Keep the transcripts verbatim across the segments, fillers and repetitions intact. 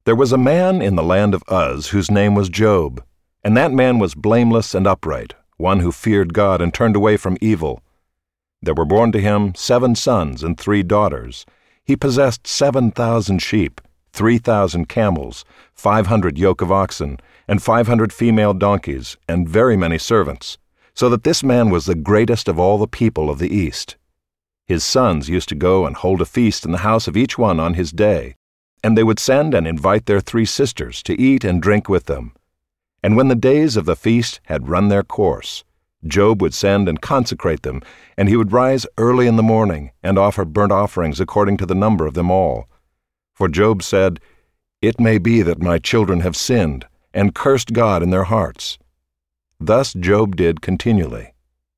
There was a man in the land of Uz whose name was Job, and that man was blameless and upright, one who feared God and turned away from evil. There were born to him seven sons and three daughters. He possessed seven thousand sheep, three thousand camels, five hundred yoke of oxen, and five hundred female donkeys, and very many servants, so that this man was the greatest of all the people of the East. His sons used to go and hold a feast in the house of each one on his day, and they would send and invite their three sisters to eat and drink with them. And when the days of the feast had run their course, Job would send and consecrate them, and he would rise early in the morning and offer burnt offerings according to the number of them all. For Job said, "It may be that my children have sinned, and cursed God in their hearts." Thus Job did continually.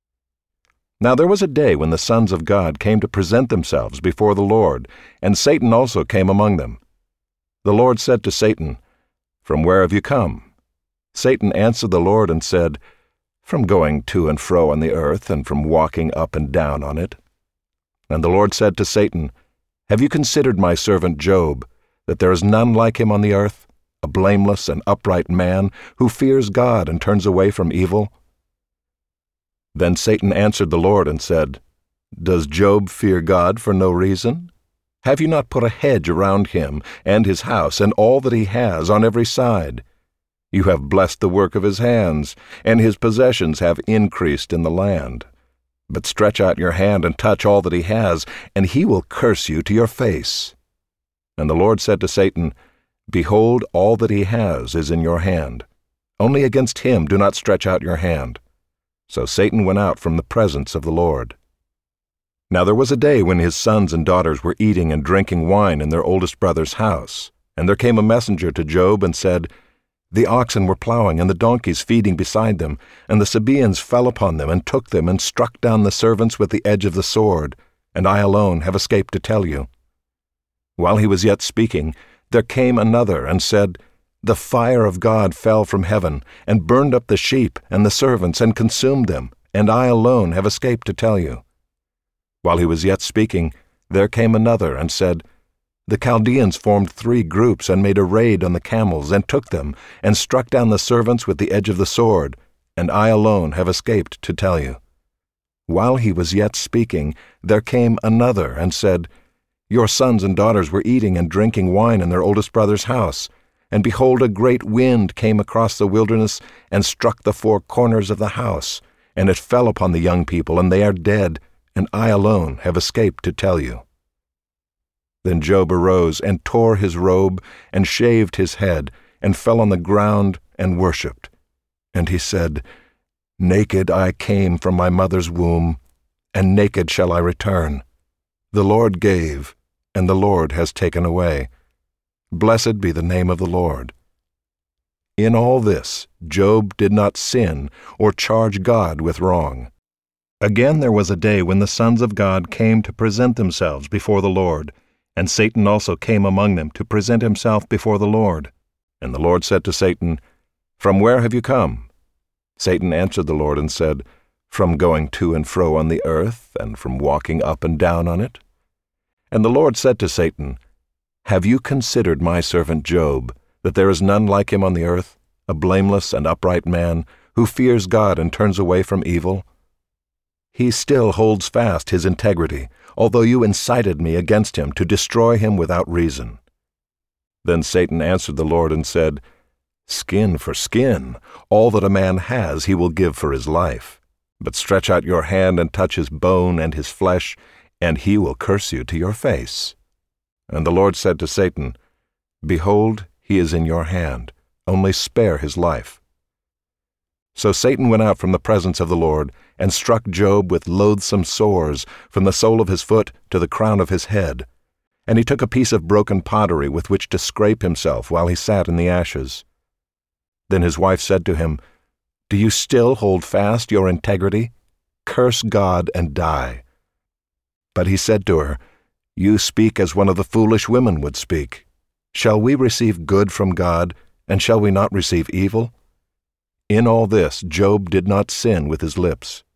Now there was a day when the sons of God came to present themselves before the Lord, and Satan also came among them. The Lord said to Satan, "From where have you come?" Satan answered the Lord and said, "From going to and fro on the earth, and from walking up and down on it." And the Lord said to Satan, "Have you considered my servant Job, that there is none like him on the earth, a blameless and upright man, who fears God and turns away from evil?" Then Satan answered the Lord and said, "Does Job fear God for no reason? Have you not put a hedge around him and his house and all that he has on every side? You have blessed the work of his hands, and his possessions have increased in the land. But stretch out your hand and touch all that he has, and he will curse you to your face." And the Lord said to Satan, "Behold, all that he has is in your hand. Only against him do not stretch out your hand." So Satan went out from the presence of the Lord. Now there was a day when his sons and daughters were eating and drinking wine in their oldest brother's house. And there came a messenger to Job and said, "The oxen were plowing and the donkeys feeding beside them, and the Sabaeans fell upon them and took them and struck down the servants with the edge of the sword, and I alone have escaped to tell you." While he was yet speaking, there came another and said, "The fire of God fell from heaven, and burned up the sheep and the servants, and consumed them, and I alone have escaped to tell you." While he was yet speaking, there came another and said, "The Chaldeans formed three groups and made a raid on the camels, and took them, and struck down the servants with the edge of the sword, and I alone have escaped to tell you." While he was yet speaking, there came another and said, "Your sons and daughters were eating and drinking wine in their oldest brother's house, and behold, a great wind came across the wilderness and struck the four corners of the house, and it fell upon the young people, and they are dead, and I alone have escaped to tell you." Then Job arose and tore his robe and shaved his head and fell on the ground and worshipped. And he said, "Naked I came from my mother's womb, and naked shall I return. The Lord gave, and the Lord has taken away. Blessed be the name of the Lord." In all this, Job did not sin or charge God with wrong. Again there was a day when the sons of God came to present themselves before the Lord, and Satan also came among them to present himself before the Lord. And the Lord said to Satan, "From where have you come?" Satan answered the Lord and said, "From going to and fro on the earth, and from walking up and down on it." And the Lord said to Satan, "Have you considered my servant Job, that there is none like him on the earth, a blameless and upright man, who fears God and turns away from evil? He still holds fast his integrity, although you incited me against him to destroy him without reason." Then Satan answered the Lord and said, "Skin for skin, all that a man has he will give for his life. But stretch out your hand and touch his bone and his flesh, and he will curse you to your face." And the Lord said to Satan, "Behold, he is in your hand, only spare his life." So Satan went out from the presence of the Lord, and struck Job with loathsome sores from the sole of his foot to the crown of his head. And he took a piece of broken pottery with which to scrape himself while he sat in the ashes. Then his wife said to him, "Do you still hold fast your integrity? Curse God and die." But he said to her, "You speak as one of the foolish women would speak. Shall we receive good from God, and shall we not receive evil?" In all this Job did not sin with his lips.